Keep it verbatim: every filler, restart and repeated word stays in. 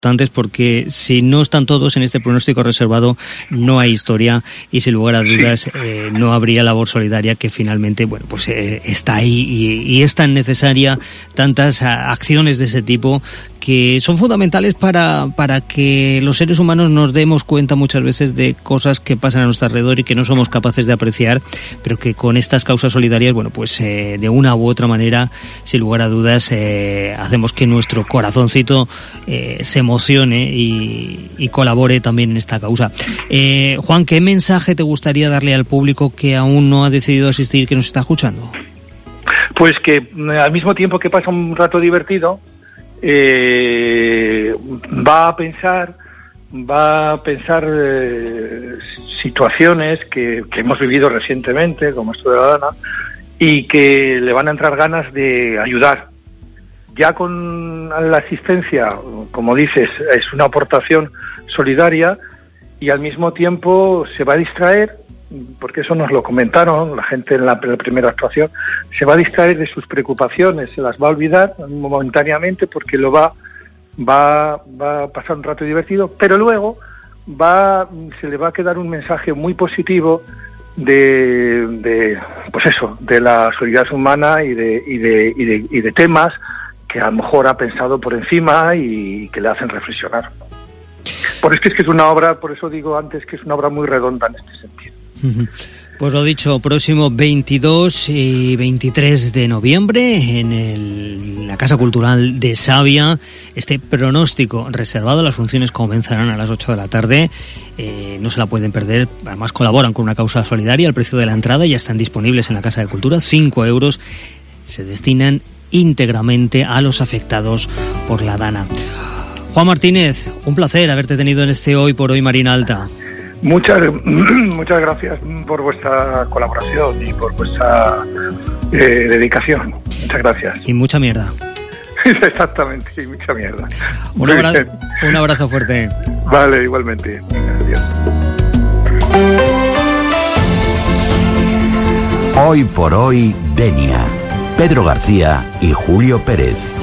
importantes, porque si no están todos en este pronóstico reservado, no hay historia y sin lugar a dudas eh, no habría labor solidaria, que finalmente, bueno, pues eh, está ahí y, y es tan necesaria, tantas a, acciones de ese tipo que son fundamentales para, para que los seres humanos nos demos cuenta muchas veces de cosas que pasan a nuestro alrededor y que no somos capaces de apreciar, pero que con estas causas solidarias, bueno, pues eh, de una u otra manera, sin lugar a dudas, eh, hacemos que nuestro corazoncito eh, se emocione y, y colabore también en esta causa. Eh, Juan, ¿qué mensaje te gustaría darle al público que aún no ha decidido asistir, que nos está escuchando? Pues que al mismo tiempo que pasa un rato divertido, Eh, va a pensar va a pensar eh, situaciones que, que hemos vivido recientemente, como esto de la Dana, y que le van a entrar ganas de ayudar. Ya con la asistencia, como dices, es una aportación solidaria, y al mismo tiempo se va a distraer, porque eso nos lo comentaron la gente en la, en la primera actuación, se va a distraer de sus preocupaciones, se las va a olvidar momentáneamente, porque lo va va va a pasar un rato divertido, pero luego va se le va a quedar un mensaje muy positivo de, de pues eso, de la solidaridad humana y de y de, y de y de temas que a lo mejor ha pensado por encima y que le hacen reflexionar. Por eso es que es una obra, por eso digo antes que es una obra muy redonda en este sentido. Pues lo dicho, próximo veintidós y veintitrés de noviembre en el, la Casa Cultural de Savia, este pronóstico reservado. Las funciones comenzarán a las ocho de la tarde, eh, no se la pueden perder. Además colaboran con una causa solidaria. El precio de la entrada ya están disponibles en la Casa de Cultura, cinco euros, se destinan íntegramente a los afectados por la Dana. Juan Martínez, un placer haberte tenido en este Hoy por Hoy Marina Alta. Muchas muchas gracias por vuestra colaboración y por vuestra eh, dedicación. Muchas gracias. Y mucha mierda. Exactamente, y mucha mierda. Un abrazo, un abrazo fuerte. Vale, igualmente. Adiós. Hoy por Hoy, Denia. Pedro García y Julio Pérez.